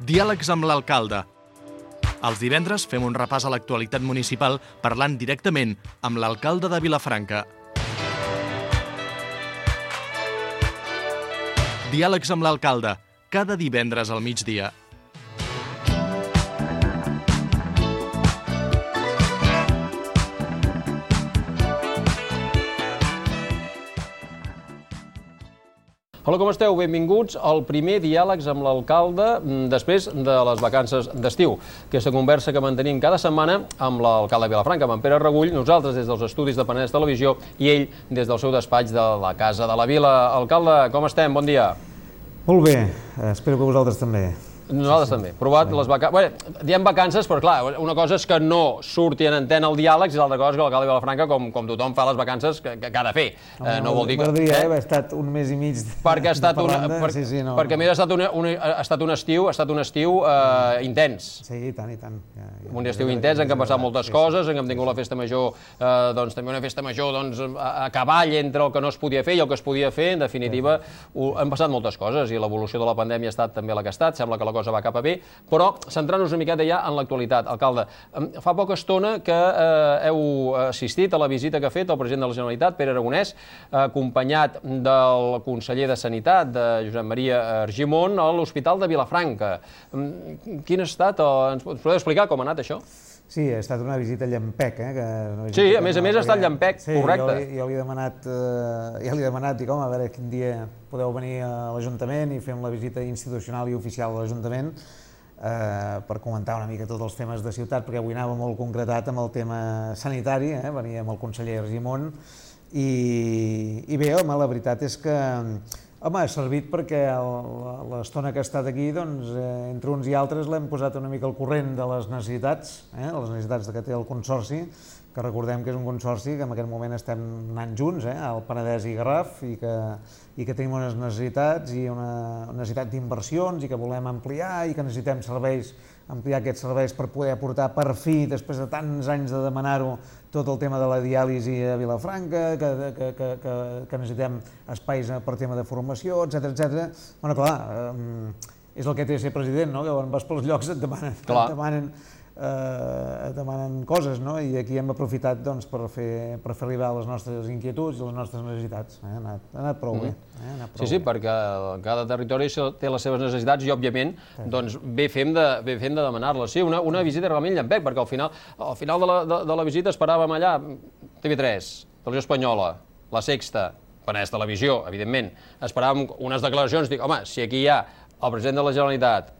Diàlegs amb l'alcalde. Els divendres fem un repàs a l'actualitat municipal parlant directament amb l'alcalde de Vilafranca. Diàlegs amb l'alcalde, cada divendres al migdia. Hola, com esteu? Benvinguts al primer Diàlegs amb l'alcalde després de les vacances d'estiu. Aquesta conversa que mantenim cada setmana amb l'alcalde de Vilafranca, amb en Pere Regull, nosaltres des dels estudis de Penedès Televisió i ell des del seu despatx de la Casa de la Vila. Alcalde, com estem? Bon dia. Molt bé, espero que vosaltres també. Nosaltres també. Provat les vacances... Bé, diem vacances, però clar, una cosa és que no surti en antena el diàleg i l'altra cosa és que l'alcalde de Vilafranca, com tothom fa les vacances, que ha de fer. No vol dir que... M'agradaria haver estat un mes i mig de parranda. Perquè a més ha estat un estiu intens. Sí, i tant. Un estiu intens en què han passat moltes coses, en què hem tingut la festa major, doncs també una festa major a cavall entre el que no es podia fer i el que es podia fer. En definitiva, han passat moltes coses i l'evolució de la pandèmia ha estat també la que ha estat. Sembla que la cosa va cap a bé, però centrant-nos una miqueta ja en l'actualitat. Alcalde, fa poca estona que heu assistit a la visita que ha fet el president de la Generalitat, Pere Aragonès, acompanyat del conseller de Sanitat, de Josep Maria Argimon, a l'Hospital de Vilafranca. Quin ha estat? Ens podeu explicar com ha anat això? Sí, ha estat una visita llampec. Sí, a més ha estat llampec, correcte. Jo li he demanat, dic, home, a veure quin dia podeu venir a l'Ajuntament i fem la visita institucional i oficial a l'Ajuntament per comentar una mica tots els temes de ciutat, perquè avui anava molt concretat amb el tema sanitari, venia amb el conseller Argimon, i bé, home, la veritat és que ha servit perquè l'estona que ha estat aquí, doncs, entre uns i altres l'hem posat una mica al corrent de les necessitats que té el Consorci, que recordem que és un consorci que en aquest moment estem anant junts, al Penedès i Garraf, i que tenim unes necessitats i una necessitat d'inversions i que volem ampliar i que necessitem ampliar aquests serveis per poder aportar per fi, després de tants anys de demanar-ho, tot el tema de la diàlisi a Vilafranca, que necessitem espais per tema de formació, etcètera. Bueno, clar, és el que té ser president, no? Que quan vas pels llocs et demanen coses, no? I aquí hem aprofitat per fer arribar les nostres inquietuds i les nostres necessitats. Ha anat prou bé. Sí, perquè cada territori té les seves necessitats i, òbviament, bé fem de demanar-les. Sí, una visita realment llampec, perquè al final de la visita esperàvem allà TV3, Televisió Espanyola, La Sexta, Penedès Televisió, evidentment. Esperàvem unes declaracions, dic, home, si aquí hi ha el president de la Generalitat,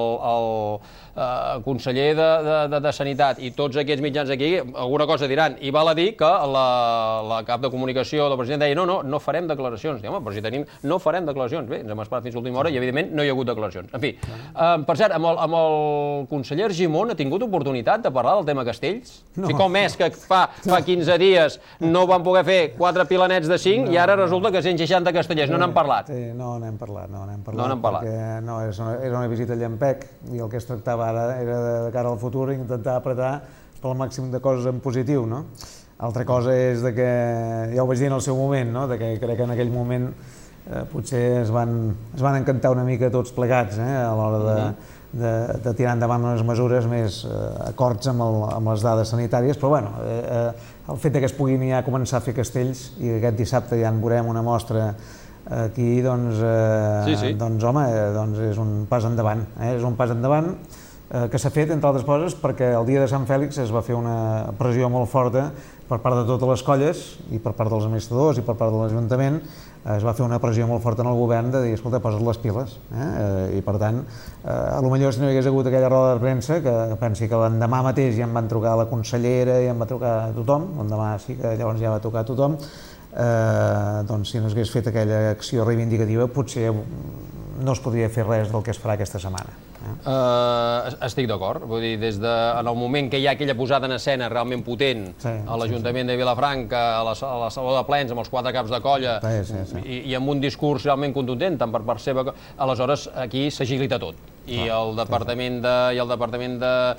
el conseller de Sanitat i tots aquests mitjans aquí, alguna cosa diran. I val a dir que la cap de comunicació del president deia no farem declaracions. Home, però si tenim, no farem declaracions. Bé, ens hem esperat fins a l'última hora i, evidentment, no hi ha hagut declaracions. En fi, per cert, amb el conseller Argimon ha tingut oportunitat de parlar del tema Castells? Com és que fa 15 dies no van poder fer 4 pilanets de 5 i ara resulta que 160 castellers? No n'han parlat? No n'hem parlat. No, era una visita llampec i el que es tractava ara era de cara al futur intentar apretar pel màxim de coses en positiu, no? Altra cosa és que, ja ho vaig dir en el seu moment, no? Que crec que en aquell moment potser es van encantar una mica tots plegats a l'hora de tirar endavant unes mesures més acords amb les dades sanitàries, però bueno, el fet que es puguin ja començar a fer castells i aquest dissabte ja en veurem una mostra aquí, doncs home, és un pas endavant. És un pas endavant que s'ha fet, entre altres coses, perquè el dia de Sant Fèlix es va fer una pressió molt forta per part de totes les colles i per part dels administradors i per part de l'Ajuntament. Es va fer una pressió molt forta en el govern de dir, escolta, posa't les piles. I per tant, potser si no hi hagués hagut aquella roda de premsa, que pensi que l'endemà mateix ja em van trucar la consellera i em va trucar a tothom, l'endemà sí que llavors ja va trucar a tothom, doncs si no s'hagués fet aquella acció reivindicativa potser no es podria fer res del que es farà aquesta setmana. Estic d'acord, vull dir, des en el moment que hi ha aquella posada en escena realment potent a l'Ajuntament de Vilafranca, a la sala de plens amb els 4 caps de colla i amb un discurs realment contundent, tant per part seva, aleshores aquí s'agilita tot. I el Departament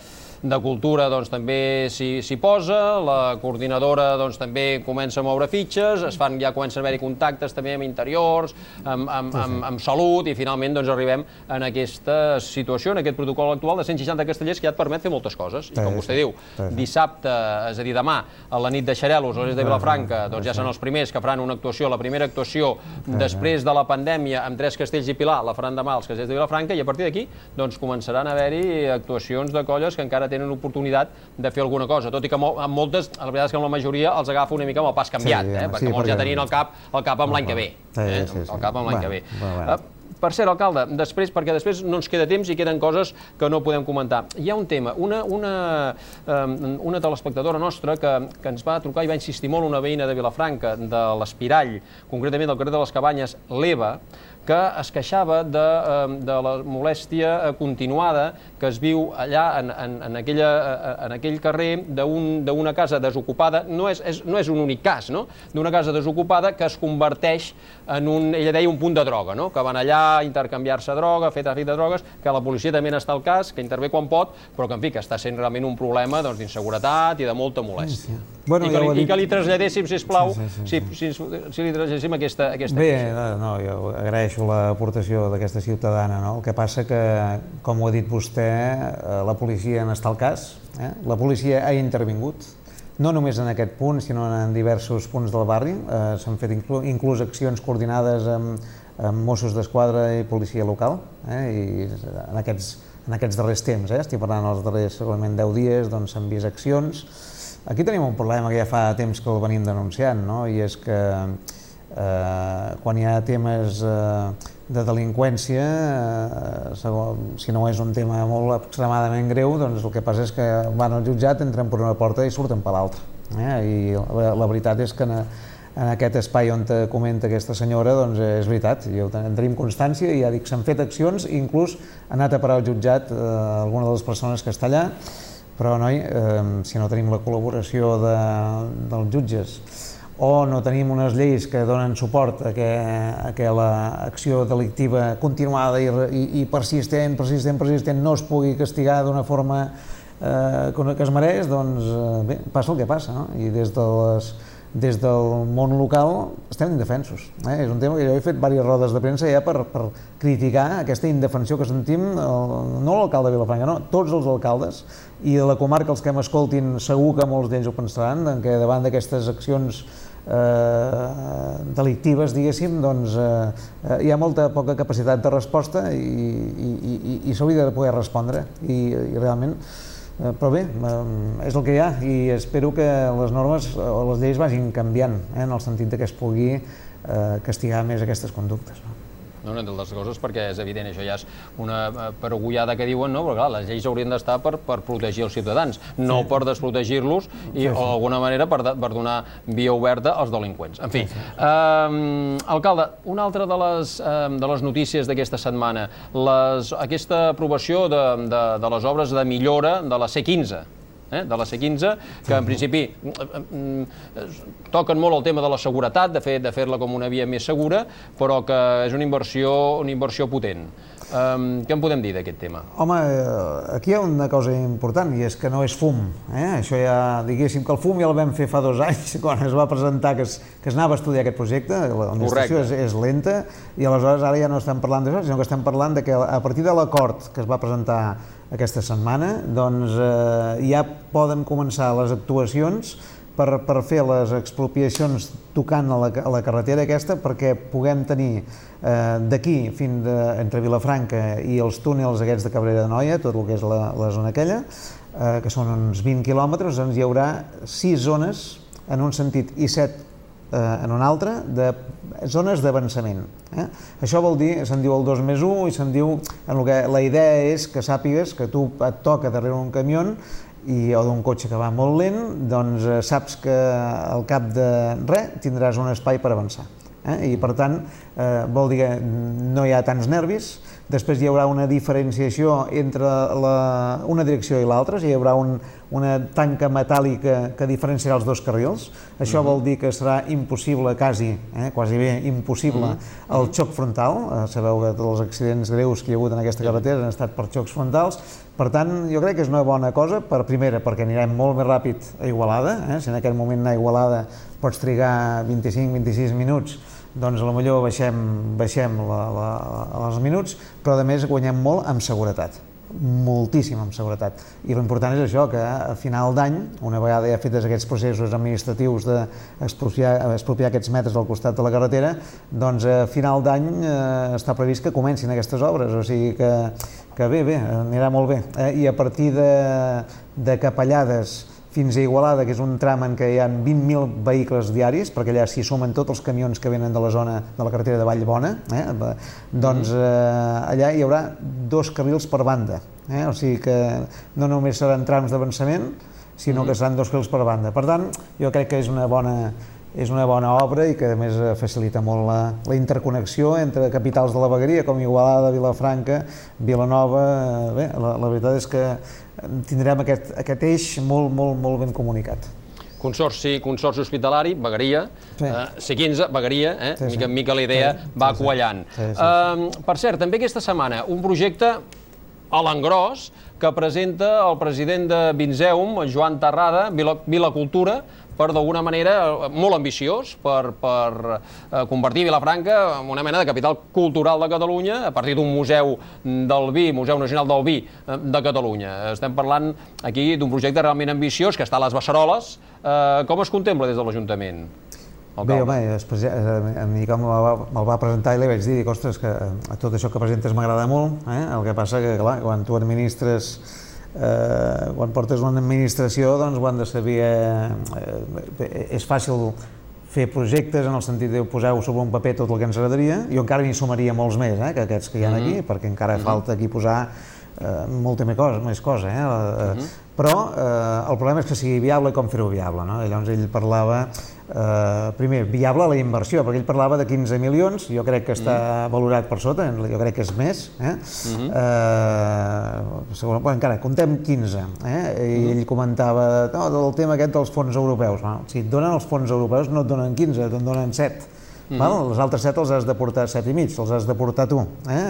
de Cultura també s'hi posa, la coordinadora també comença a moure fitxes, ja comencen a haver-hi contactes també amb Interiors, amb Salut, i finalment arribem en aquesta situació, en aquest protocol actual de 160 castellers que ja et permet fer moltes coses. I com vostè diu, dissabte, és a dir, demà, a la nit de Xarelos, a l'est de Vilafranca, ja són els primers que faran una actuació, la primera actuació després de la pandèmia amb 3 castells i Pilar, la faran demà als castells de Vilafranca, i a partir d'aquí començaran a haver-hi actuacions de colles que encara tenen oportunitat de fer alguna cosa, tot i que amb moltes, la veritat és que amb la majoria els agafa una mica amb el pas canviat, perquè molts ja tenien el cap amb l'any que ve. El cap amb l'any que ve. Per cert, alcalde, perquè després no ens queda temps i queden coses que no podem comentar. Hi ha un tema, una telespectadora nostra que ens va trucar i va insistir molt, una veïna de Vilafranca, de l'Espirall, concretament del carrer de les Cabanyes, l'Eva, que es queixava de la molèstia continuada que es viu allà en aquell carrer d'una casa desocupada. No és un únic cas, no? D'una casa desocupada que es converteix en ella deia, un punt de droga, no? Que van allà a intercanviar-se droga, a fer tràfic de drogues, que la policia també n'està al cas, que intervé quan pot, però que, en fi, que està sent realment un problema d'inseguretat i de molta molèstia. I que li traslladéssim, sisplau, si li traslladéssim aquesta queixa. Bé, jo agraeixo l'aportació d'aquesta ciutadana. El que passa que, com ho ha dit vostè, la policia n'està al cas, la policia ha intervingut, no només en aquest punt, sinó en diversos punts del barri. S'han fet inclús accions coordinades amb Mossos d'Esquadra i policia local, i en aquests darrers temps, estic parlant dels darrers segurament 10 dies, s'han vist accions. Aquí tenim un problema que ja fa temps que el venim denunciant, i és que quan hi ha temes de delinqüència, si no és un tema molt extremadament greu, doncs el que passa és que van al jutjat, entren per una porta i surten per l'altra. I la veritat és que en aquest espai on comenta aquesta senyora, doncs és veritat, en tenim constància i ja dic, s'han fet accions, inclús ha anat a parar al jutjat alguna de les persones que està allà, però noi, si no tenim la col·laboració dels jutges o no tenim unes lleis que donen suport a que l'acció delictiva continuada i persistent no es pugui castigar d'una forma que es mereix, doncs bé, passa el que passa, i des del món local estem indefensos. És un tema que jo he fet diverses rodes de premsa ja per criticar aquesta indefensió que sentim, no l'alcalde de Vilafranca, no, tots els alcaldes, i de la comarca els que m'escoltin segur que molts d'ells ho pensaran, que davant d'aquestes accions delictives, diguéssim, doncs hi ha molta poca capacitat de resposta i s'hauria de poder respondre i realment, però bé, és el que hi ha i espero que les normes o les lleis vagin canviant en el sentit que es pugui castigar més aquestes conductes. No, entre altres coses, perquè és evident, això ja és una perogullada que diuen, no? Però clar, les lleis haurien d'estar per protegir els ciutadans, no per desprotegir-los i o d'alguna manera per donar via oberta als delinqüents. En fi, alcalde, una altra de les notícies d'aquesta setmana, aquesta aprovació de les obres de millora de la C15, de la C15, que en principi toquen molt el tema de la seguretat, de fer-la com una via més segura, però que és una inversió potent. Què en podem dir d'aquest tema? Home, aquí hi ha una cosa important, i és que no és fum. Això ja, diguéssim que el fum ja el vam fer fa 2 anys, quan es va presentar que es anava a estudiar aquest projecte, l'administració és lenta, i aleshores ara ja no estem parlant d'això, sinó que estem parlant que a partir de l'acord que es va presentar aquesta setmana, doncs ja poden començar les actuacions per fer les expropiacions tocant a la carretera aquesta perquè puguem tenir d'aquí fins entre Vilafranca i els túnels aquests de Cabrera d'Anoia, tot el que és la zona aquella, que són uns 20 quilòmetres, doncs hi haurà 6 zones en un sentit i 7 en un altre, de zones d'avançament. Això vol dir, se'n diu el 2+1 i se'n diu, la idea és que sàpigues que tu et toca darrere un camió o d'un cotxe que va molt lent, doncs saps que al cap de res tindràs un espai per avançar. I per tant vol dir que no hi ha tants nervis, després hi haurà una diferenciació entre una direcció i l'altra, hi haurà una tanca metàl·lica que diferenciarà els dos carrils. Això vol dir que serà impossible, quasi bé impossible, el xoc frontal. Sabeu que tots els accidents greus que hi ha hagut en aquesta carretera han estat per xocs frontals. Per tant, jo crec que és una bona cosa, primera, perquè anirem molt més ràpid a Igualada. Si en aquest moment anar a Igualada pots trigar 25-26 minuts, doncs potser baixem els minuts, però a més guanyem molt amb seguretat, moltíssim amb seguretat. I l'important és això, que a final d'any, una vegada ja fetes aquests processos administratius d'expropiar aquests metres al costat de la carretera, doncs a final d'any està previst que comencin aquestes obres, o sigui que bé, anirà molt bé. I a partir de Capellades fins a Igualada, que és un tram en què hi ha 20.000 vehicles diaris, perquè allà s'hi sumen tots els camions que venen de la zona de la carretera de Vallbona, doncs allà hi haurà 2 carrils per banda, o sigui que no només seran trams d'avançament, sinó que seran 2 carrils per banda. Per tant, jo crec que és una bona obra i que a més facilita molt la interconnexió entre capitals de la vegueria com Igualada, Vilafranca, Vilanova. Bé, la veritat és que tindrem aquest eix molt ben comunicat. Consorci hospitalari, vegueria, C15, vegueria, mica en mica la idea va quallant. Per cert, també aquesta setmana un projecte a l'engròs que presenta el president de Vinzeum, Joan Terrada, Vilacultura, per d'alguna manera molt ambiciós, per convertir Vilafranca en una mena de capital cultural de Catalunya a partir d'un museu del vi, Museu Nacional del Vi de Catalunya. Estem parlant aquí d'un projecte realment ambiciós que està a les Beceroles. Com es contempla des de l'Ajuntament? Bé, home, a mi com me'l va presentar i li vaig dir, ostres, que tot això que presentes m'agrada molt, el que passa que, clar, quan tu administres quan portes una administració, doncs ho han de saber. És fàcil fer projectes en el sentit de posar-ho sobre un paper tot el que ens agradaria. Jo encara n'hi sumaria molts més que aquests que hi ha aquí, perquè encara falta aquí posar molta més cosa. Però el problema és que sigui viable i com fer-ho viable. Llavors ell parlava, primer, viable a la inversió, perquè ell parlava de 15 milions, jo crec que està valorat per sota, jo crec que és més. Encara, comptem 15. I ell comentava del tema aquest dels fons europeus. Si et donen els fons europeus no et donen 15, te'n donen 7. Els altres 7 els has de portar 7 i mig, els has de portar tu.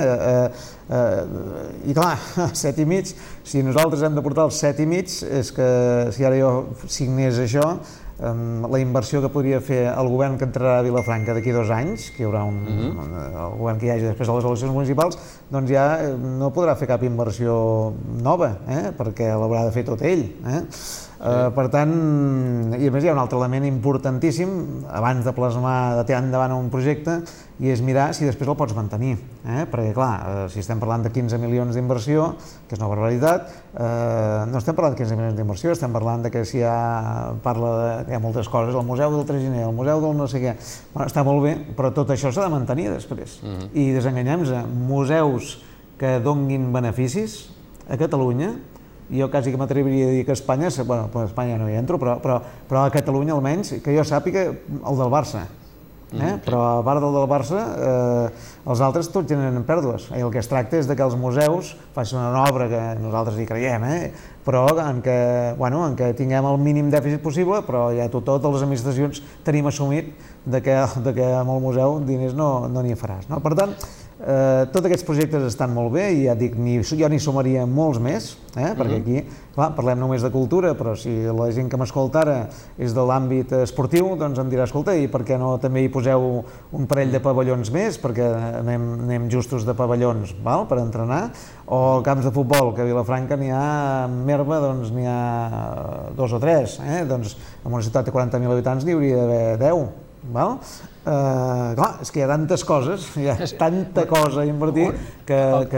I clar, 7 i mig, si nosaltres hem de portar els 7 i mig, és que si ara jo signés això, la inversió que podria fer el govern que entrarà a Vilafranca d'aquí 2 anys, que hi haurà el govern que hi hagi després de les eleccions municipals, doncs ja no podrà fer cap inversió nova, perquè l'haurà de fer tot ell. Per tant, i a més hi ha un altre element importantíssim abans de plasmar, de tirar endavant un projecte, i és mirar si després el pots mantenir, perquè clar, si estem parlant de 15 milions d'inversió, que és una barbaritat, no estem parlant de 15 milions d'inversió, estem parlant de que si hi ha moltes coses, el Museu del Traginer, el Museu del no sé què, està molt bé, però tot això s'ha de mantenir després. I desenganyem-nos, museus que donguin beneficis a Catalunya, jo quasi que m'atreviria a dir que a Espanya, bueno, a Espanya no hi entro, però a Catalunya almenys, que jo sàpiga, el del Barça. Però a part del Barça, els altres tots generen pèrdues. El que es tracta és que els museus facin una obra que nosaltres hi creiem, però en què tinguem el mínim dèficit possible, però ja totes les administracions tenim assumit que amb el museu diners no n'hi faràs. Per tant, tots aquests projectes estan molt bé i ja dic, jo n'hi sumaria molts més, perquè aquí parlem només de cultura, però si la gent que m'escolta ara és de l'àmbit esportiu, doncs em dirà, escolta, i per què no també hi poseu un parell de pavellons més, perquè anem justos de pavellons per entrenar, o camps de futbol, que a Vilafranca n'hi ha, en Merba, doncs n'hi ha 2 o 3, doncs en una ciutat de 40.000 habitants n'hi hauria d'haver 10. Clar, és que hi ha tantes coses, hi ha tanta cosa a invertir que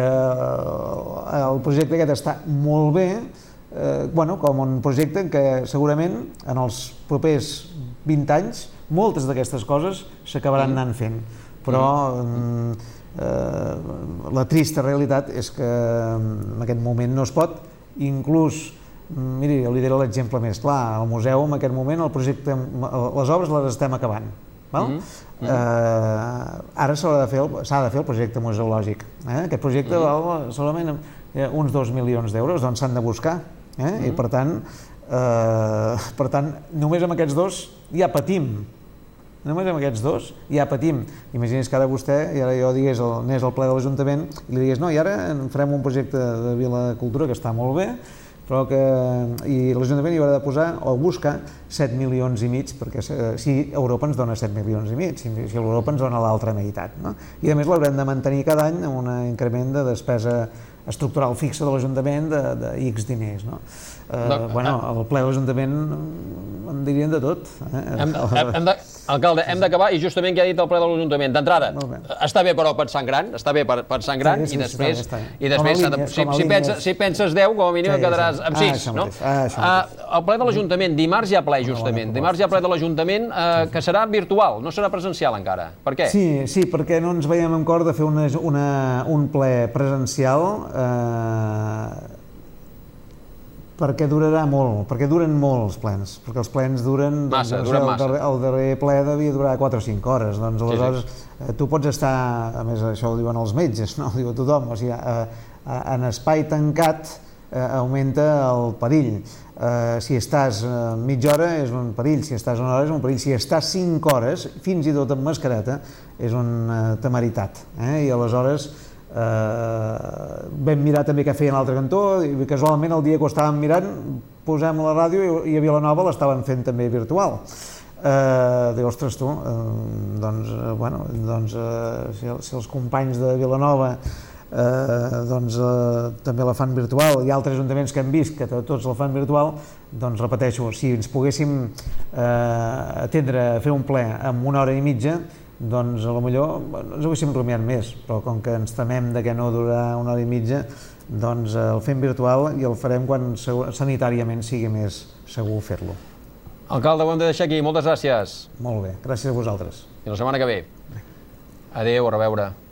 el projecte aquest està molt bé, com un projecte en què segurament en els propers 20 anys moltes d'aquestes coses s'acabaran anant fent, però la trista realitat és que en aquest moment no es pot, inclús, miri, li diré l'exemple més clar, al museu en aquest moment el projecte, les obres les estem acabant, Ara s'ha de fer el projecte museològic. Aquest projecte val solament uns 2 milions d'euros, doncs s'han de buscar. I per tant, només amb aquests dos ja patim. Només amb aquests dos ja patim. Imagini's que ara vostè, i ara jo digués, anés al ple de l'Ajuntament i li digués, no, i ara farem un projecte de Vila de Cultura que està molt bé, però que l'Ajuntament hi haurà de posar o buscar 7 milions i mig, perquè si Europa ens dona 7 milions i mig, si Europa ens dona l'altra meitat. I a més l'haurem de mantenir cada any amb un increment de despesa estructural fixa de l'Ajuntament de X diners. Al ple de l'Ajuntament en dirien de tot. Alcalde, hem d'acabar i justament què ha dit el ple de l'Ajuntament? D'entrada, està bé però pensar en gran, i després, si penses 10, com a mínim quedaràs amb 6. El ple de l'Ajuntament, dimarts hi ha ple justament, dimarts hi ha ple de l'Ajuntament que serà virtual, no serà presencial encara. Per què? Sí, perquè no ens veiem en cor de fer un ple presencial perquè durarà molt, perquè duren molt els plens, perquè els plens duren massa. El darrer ple devia durar 4 o 5 hores, doncs aleshores tu pots estar, a més això ho diuen els metges, no ho diu tothom, o sigui, en espai tancat augmenta el perill. Si estàs mitja hora és un perill, si estàs una hora és un perill, si estàs 5 hores, fins i tot amb mascareta, és una temeritat. I aleshores vam mirar també què feien a l'altre cantó i casualment el dia que ho estàvem mirant posem la ràdio i a Vilanova l'estaven fent també virtual. Diu, ostres tu, si els companys de Vilanova també la fan virtual i altres ajuntaments que hem vist que tots la fan virtual, doncs repeteixo, si ens poguéssim atendre a fer un ple en 1 hora i mitja, doncs potser ens ho haguéssim rumiat més, però com que ens temem que no durarà 1 hora i mitja, doncs el fem virtual i el farem quan sanitàriament sigui més segur fer-lo. Alcalde, ho hem de deixar aquí. Moltes gràcies. Molt bé, gràcies a vosaltres. I la setmana que ve. Adéu, a reveure.